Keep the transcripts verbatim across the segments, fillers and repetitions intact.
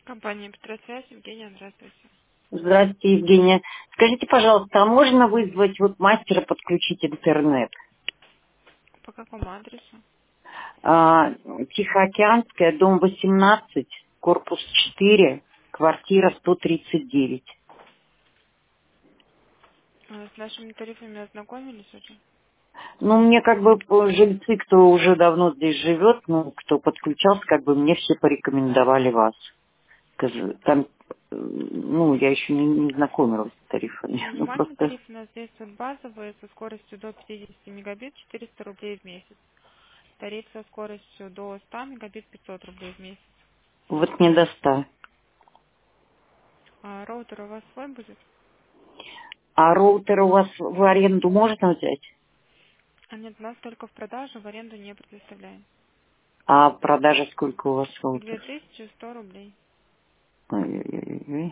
Компания «Петросвязь», Евгения, здравствуйте. Здравствуйте, Евгения. Скажите, пожалуйста, а можно вызвать вот мастера подключить интернет? По какому адресу? А, Тихоокеанская, дом восемнадцать, корпус четыре, квартира сто тридцать девять. А, С нашими тарифами ознакомились уже? Ну, мне как бы э, жильцы, кто уже давно здесь живет, ну, кто подключался, как бы мне все порекомендовали вас. Скажи, Там, э, ну, я еще не, не знакомилась с тарифами. Ну, Минимальный просто... тариф у нас действует базовый со скоростью до пятидесяти мегабит, четыреста рублей в месяц. Тариф со скоростью до ста мегабит, пятьсот рублей в месяц. Вот не до ста. А роутер у вас свой будет? А роутер у вас в аренду можно взять? А нет, у нас только в продажу, в аренду не предоставляем. А продажа сколько у вас Две роутер? тысячи сто рублей. Ой-ой-ой.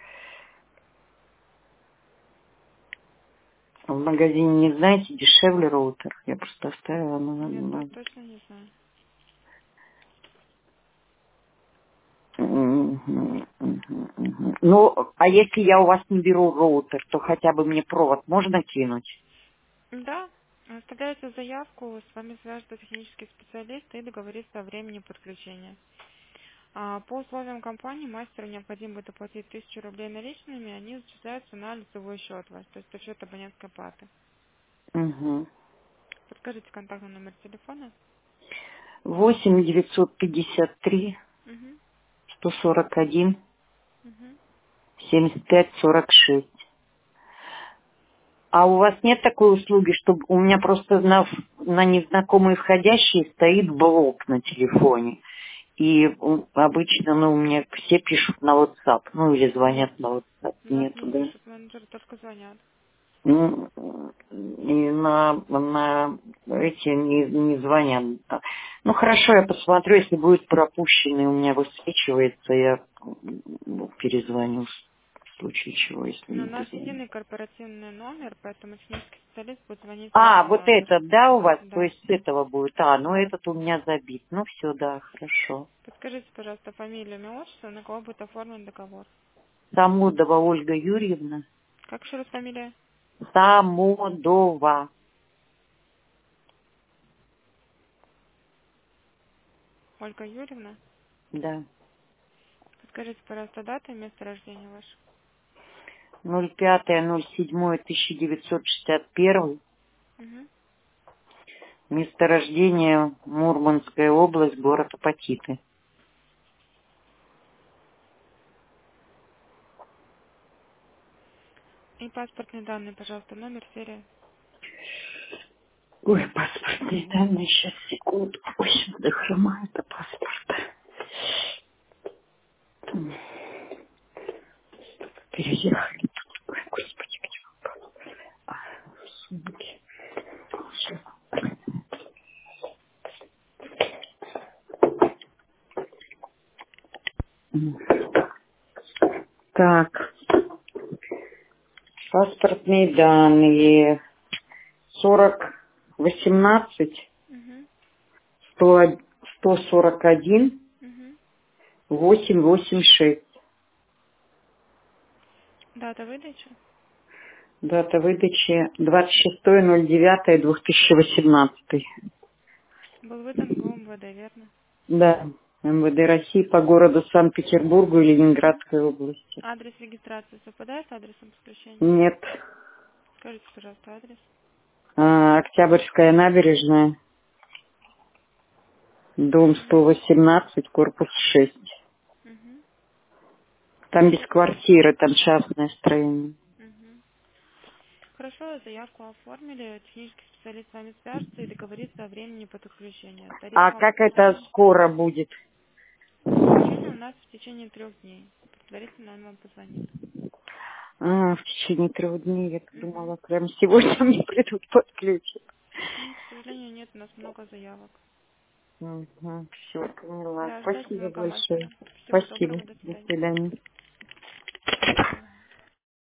В магазине не знаете, дешевле роутер. Я просто оставила на... Нет, то- на- точно не знаю. Мгм, мгм, мгм. Ну, а если я у вас не беру роутер, то хотя бы мне провод можно кинуть? Да, оставляете заявку, с вами свяжется технический специалист и договорится о времени подключения. А по условиям компании мастеру необходимо будет оплатить тысячу рублей наличными, они зачисляются на лицевой счет ваш, то есть это счет абонентской платы. Угу. Подскажите контактный номер телефона. восемь девятьсот пятьдесят три Угу, сто сорок один угу. семьдесят пять сорок шесть. А у вас нет такой услуги, чтобы у меня просто на, на незнакомые входящие стоит блок на телефоне. И м, обычно, ну, мне все пишут на WhatsApp, ну, или Нет, звонят на WhatsApp. у нас Нету, не да? пишут менеджеры, только звонят. Ну, и на, на эти не, не звонят. Ну, хорошо, я посмотрю, если будет пропущенный, у меня высвечивается, я м, перезвоню в случае чего, если Но не у нас дозвоню. единый корпоративный номер, поэтому технический специалист будет звонить в А, этот вот номер. этот, да, у вас? То Да. есть с этого будет. А, ну этот у меня забит. Ну все, да, хорошо. Подскажите, пожалуйста, фамилию, имя, отчество, на кого будет оформлен договор. Самодова Ольга Юрьевна. Как еще раз фамилия? Самодова. Ольга Юрьевна. Да. Подскажите, пожалуйста, дату и место рождения ваше. ноль пятое ноль седьмое тысяча девятьсот шестьдесят первый. Угу. Место рождения Мурманская область, город Апатиты. И паспортные данные, пожалуйста, номер, серия. Ой, паспортные данные, сейчас, секунду. Ой, до хрома это паспорт. Переехали. Ой, господи, где он был? А, в сумке. Щас. М. Так, паспортные данные. сорок восемнадцать Угу. сто сто сорок один Угу. восемь восемь шесть. Дата выдачи. Дата выдачи двадцать шестое ноль девятое две тысячи восемнадцатый. Был выдан в МВД, верно? Да, МВД России по городу Санкт-Петербургу и Ленинградской области. Адрес регистрации совпадает с адресом подключения? Нет. Скажите, пожалуйста, адрес. А, Октябрьская набережная, дом Угу. сто восемнадцать, корпус шесть. Угу. Там без квартиры, там частное строение. Угу. Хорошо, заявку оформили, технический специалист с вами свяжется и договорится о времени подключения. Тариф А вам как это уточним. скоро будет? Подключение у нас в течение трех дней. Предварительно он вам позвонит. А, в течение трех дней, я Угу. думала, прям сегодня мне придут подключить. Ну, к сожалению, нет, у нас много заявок. Угу, все, поняла. Да, ждать Спасибо звонка большое. мастера. Всего Спасибо. доброго, до До свидания. свидания. Спасибо.